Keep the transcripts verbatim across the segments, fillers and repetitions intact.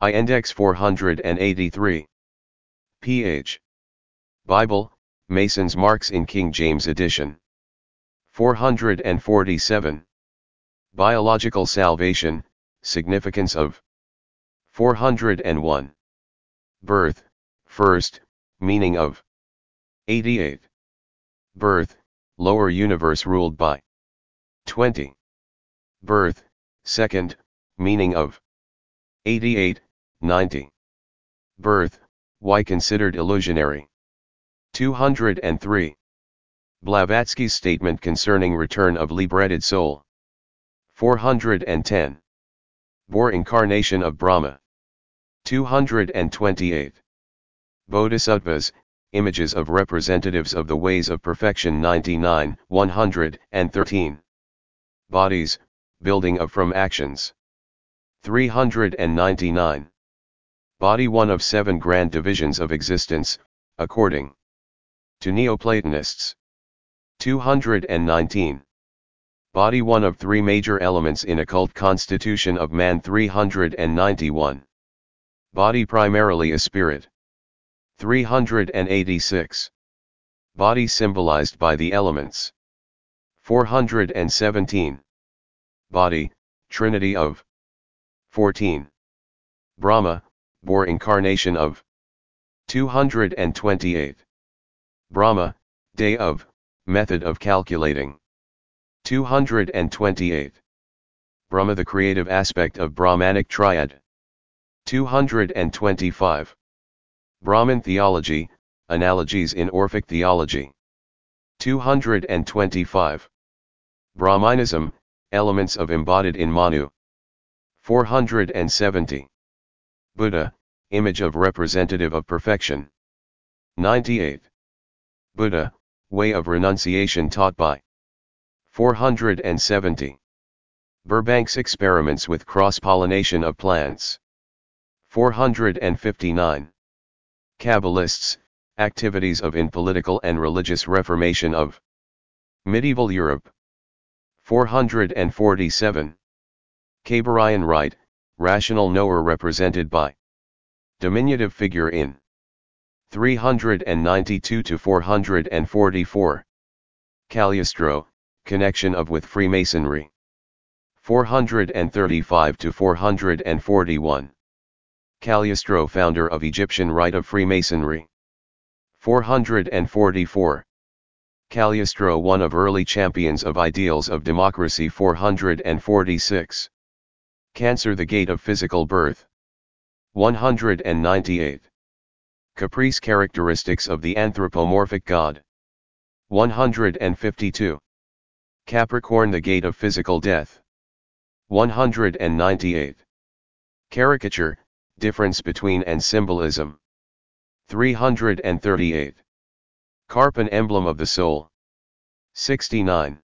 I Index four hundred eighty-three. Ph. Bible, Mason's Marks in King James Edition. four hundred forty-seven. Biological Salvation, Significance of. four hundred one. Birth, First, Meaning of. eighty-eight. Birth, Lower Universe ruled by. twenty. Birth, Second, Meaning of. eighty-eight, ninety. Birth, Why considered illusionary. two hundred three. Blavatsky's statement concerning return of liberated soul. four hundred ten. Bore incarnation of Brahma. two hundred twenty-eight. Bodhisattvas, images of representatives of the ways of perfection ninety-nine, one hundred thirteen. Bodies, building of from actions. three hundred ninety-nine. Body one of seven grand divisions of existence, according to Neoplatonists. two hundred nineteen. Body one of three major elements in occult constitution of man three hundred ninety-one. Body primarily a spirit. three hundred eighty-six. Body symbolized by the elements. four hundred seventeen. Body, Trinity of. fourteen. Brahma, bore incarnation of. two hundred twenty-eight. Brahma, day of, method of calculating. two hundred twenty-eight. Brahma the creative aspect of Brahmanic triad. two hundred twenty-five. Brahman theology, analogies in Orphic theology. two hundred twenty-five. Brahmanism, elements of embodied in Manu. four hundred seventy. Buddha, image of representative of perfection. ninety-eight. Buddha, way of renunciation taught by. four hundred seventy. Burbank's experiments with cross-pollination of plants. four hundred fifty-nine. Kabbalists, activities of in political and religious reformation of. Medieval Europe. four hundred forty-seven. Kyberian right, rational knower represented by. Diminutive figure in. three hundred ninety-two to four hundred forty-four. Cagliostro, connection of with Freemasonry. four hundred thirty-five to four hundred forty-one. Cagliostro, founder of Egyptian rite of Freemasonry. four hundred forty-four. Cagliostro, one of early champions of ideals of democracy. four hundred forty-six. Cancer, the gate of physical birth. one hundred ninety-eight. Caprice, characteristics of the anthropomorphic god. one hundred fifty-two. Capricorn, the gate of physical death. one hundred ninety-eight. Caricature, difference between and symbolism. three hundred thirty-eight. Carp, an emblem of the soul. sixty-nine.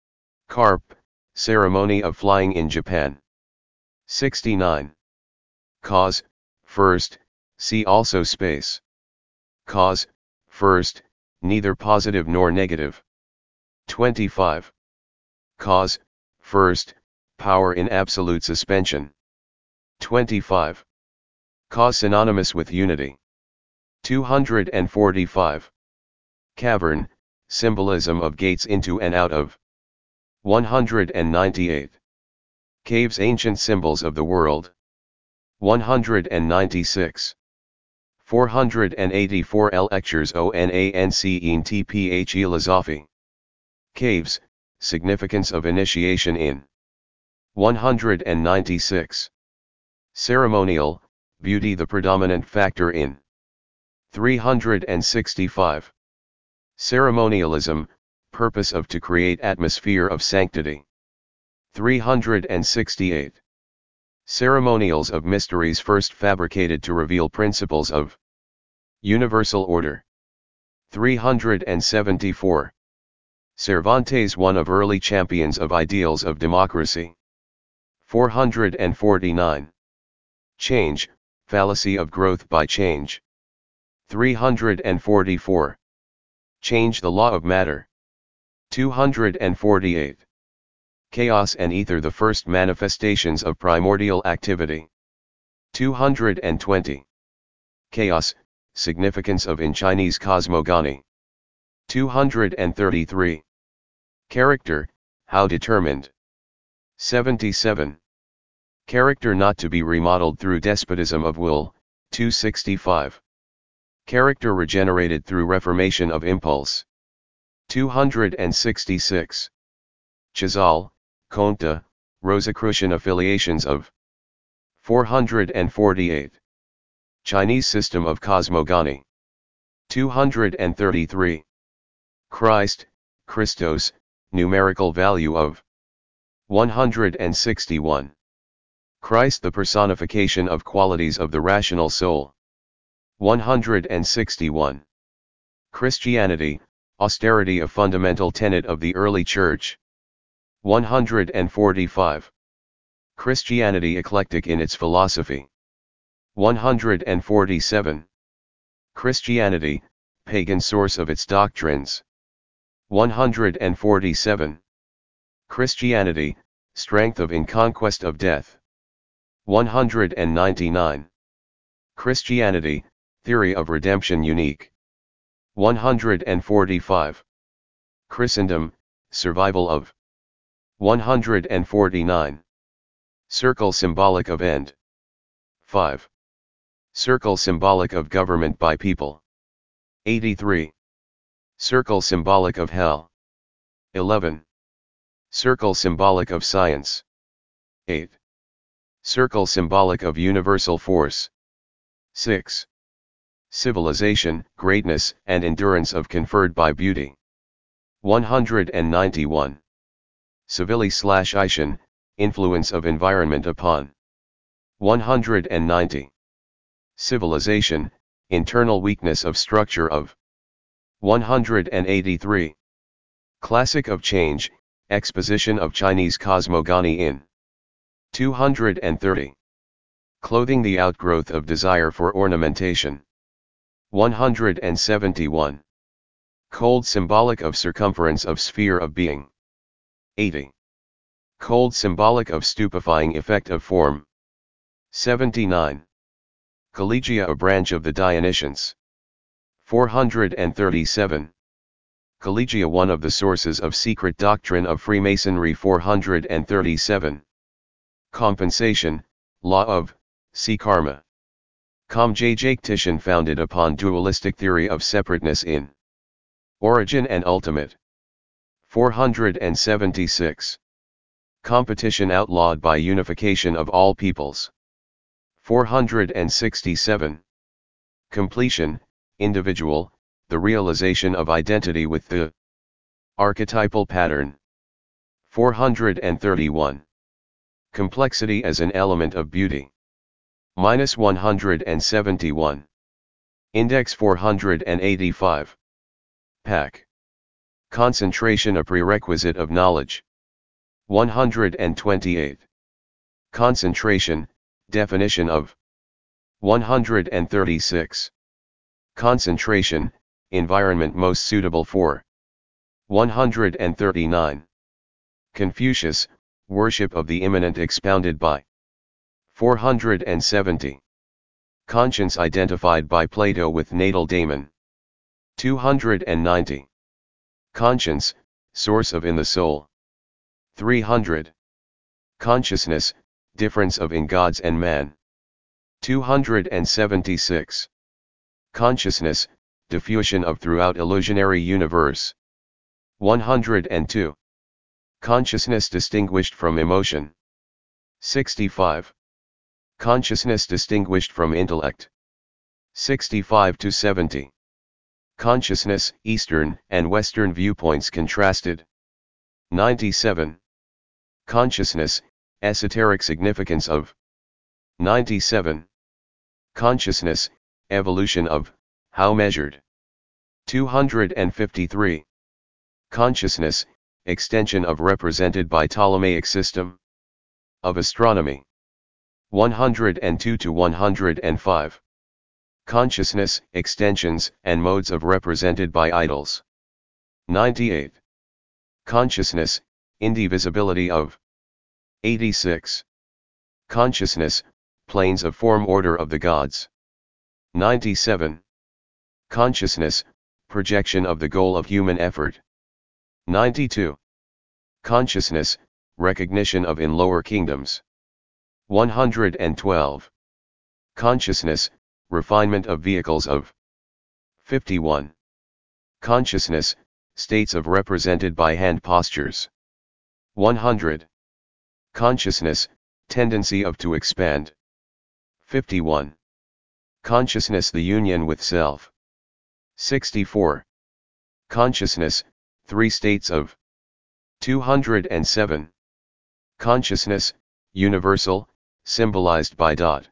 Carp, ceremony of flying in Japan. sixty-nine. Cause, first, see also space. Cause, first, neither positive nor negative. twenty-five. Cause, first, power in absolute suspension. twenty-five. Cause synonymous with unity. two hundred forty-five. Cavern, symbolism of gates into and out of. one hundred ninety-eight. Caves, ancient symbols of the world. one hundred ninety-six. four hundred eighty-four. L lectures onance in tphe Philosophy. Caves, significance of initiation in. one hundred ninety-six. Ceremonial, beauty the predominant factor in. three hundred sixty-five. Ceremonialism, purpose of to create atmosphere of sanctity. three hundred sixty-eight. Ceremonials of mysteries first fabricated to reveal principles of universal order. three hundred seventy-four. Cervantes, one of early champions of ideals of democracy. four hundred forty-nine. Change, fallacy of growth by change. three hundred forty-four. Change the law of matter. two hundred forty-eight. Chaos and ether, the first manifestations of primordial activity. two hundred twenty. Chaos, significance of in Chinese cosmogony. two hundred thirty-three. Character, how determined. seventy-seven. Character not to be remodeled through despotism of will, two sixty-five. Character regenerated through reformation of impulse. two hundred sixty-six. Chazal, Comte, Rosicrucian affiliations of. four hundred forty-eight. Chinese system of cosmogony. two hundred thirty-three. Christ, Christos, numerical value of. one hundred sixty-one. Christ the personification of qualities of the rational soul. one hundred sixty-one. Christianity, austerity a fundamental tenet of the early church. one hundred forty-five. Christianity eclectic in its philosophy. one hundred forty-seven. Christianity, pagan source of its doctrines. one hundred forty-seven. Christianity, strength of in conquest of death. one hundred ninety-nine. Christianity, theory of redemption unique. one hundred forty-five. Christendom, survival of. one hundred forty-nine. Circle symbolic of end. five. Circle symbolic of government by people. eighty-three. Circle symbolic of hell. eleven. Circle symbolic of science. eight. Circle symbolic of universal force. six. Civilization, greatness and endurance of conferred by beauty. one hundred ninety-one. Civili slash Ishan, influence of environment upon. one hundred ninety. Civilization, internal weakness of structure of. one hundred eighty-three. Classic of change, exposition of Chinese cosmogony in. two hundred thirty. Clothing the outgrowth of desire for ornamentation. one hundred seventy-one. Cold symbolic of circumference of sphere of being. eighty. Cold symbolic of stupefying effect of form. seventy-nine. Collegia a branch of the Dionysians. four hundred thirty-seven. Collegia one of the sources of secret doctrine of Freemasonry. four hundred thirty-seven. Compensation, law of, see karma. Comjactition founded upon dualistic theory of separateness in origin and ultimate. four hundred seventy-six. Competition outlawed by unification of all peoples. four hundred sixty-seven. Completion, individual, the realization of identity with the archetypal pattern. four hundred thirty-one. Complexity as an element of beauty. Minus one hundred seventy-one. Index four hundred eighty-five. Pack. Concentration a prerequisite of knowledge. one hundred twenty-eight. Concentration, definition of. one hundred thirty-six. Concentration, environment most suitable for. one hundred thirty-nine. Confucius, worship of the immanent expounded by. four hundred seventy. Conscience identified by Plato with natal daemon. two hundred ninety. Conscience, source of in the soul. three hundred. Consciousness, difference of in gods and man. two hundred seventy-six. Consciousness, diffusion of throughout illusionary universe. one hundred two. Consciousness distinguished from emotion. sixty-five. Consciousness distinguished from intellect. sixty-five to seventy. Consciousness, Eastern and Western viewpoints contrasted. ninety-seven. Consciousness, esoteric significance of. ninety-seven. Consciousness, evolution of, how measured. two hundred fifty-three. Consciousness, extension of represented by Ptolemaic system of astronomy. one hundred two to one hundred five. Consciousness, extensions and modes of represented by idols. ninety-eight. Consciousness, indivisibility of. eighty-six. Consciousness, planes of form order of the gods. ninety-seven. Consciousness, projection of the goal of human effort. ninety-two. Consciousness, recognition of in lower kingdoms. one hundred twelve. Consciousness, refinement of vehicles of. fifty-one. Consciousness, states of represented by hand postures. one hundred. Consciousness, tendency of to expand. fifty-one. Consciousness, the union with self. sixty-four. Consciousness, three states of. two hundred seven. Consciousness, universal, symbolized by dot.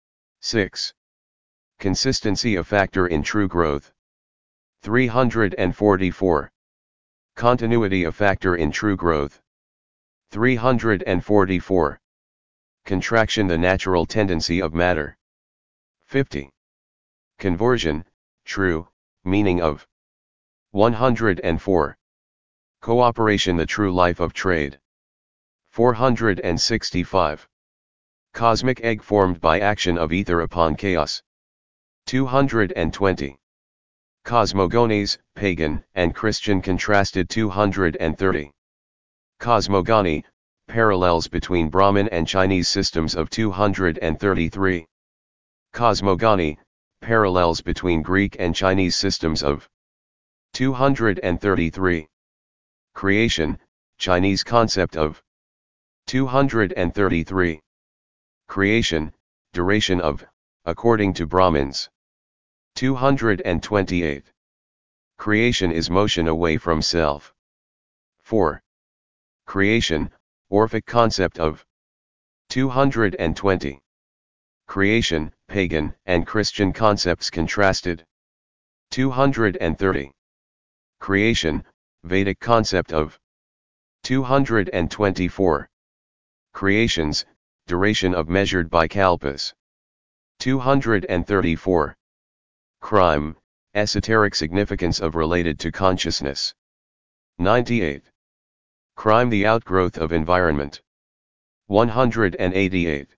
six. Consistency a factor in true growth. three hundred forty-four. Continuity a factor in true growth. three hundred forty-four. Contraction the natural tendency of matter. fifty. Conversion, true, meaning of. one hundred four. Cooperation the true life of trade. four hundred sixty-five. Cosmic egg formed by action of ether upon chaos. two hundred twenty. Cosmogonies, pagan and Christian contrasted. two hundred thirty. Cosmogony, parallels between Brahmin and Chinese systems of. two hundred thirty-three. Cosmogony, parallels between Greek and Chinese systems of. two hundred thirty-three. Creation, Chinese concept of. two hundred thirty-three. Creation, duration of, according to Brahmins. two hundred twenty-eight. Creation is motion away from self. four. Creation, Orphic concept of. two hundred twenty. Creation, pagan and Christian concepts contrasted. two hundred thirty. Creation, Vedic concept of. two hundred twenty-four. Creations, duration of measured by kalpas. two hundred thirty-four. Crime, esoteric significance of related to consciousness. ninety-eight. Crime the outgrowth of environment. one hundred eighty-eight.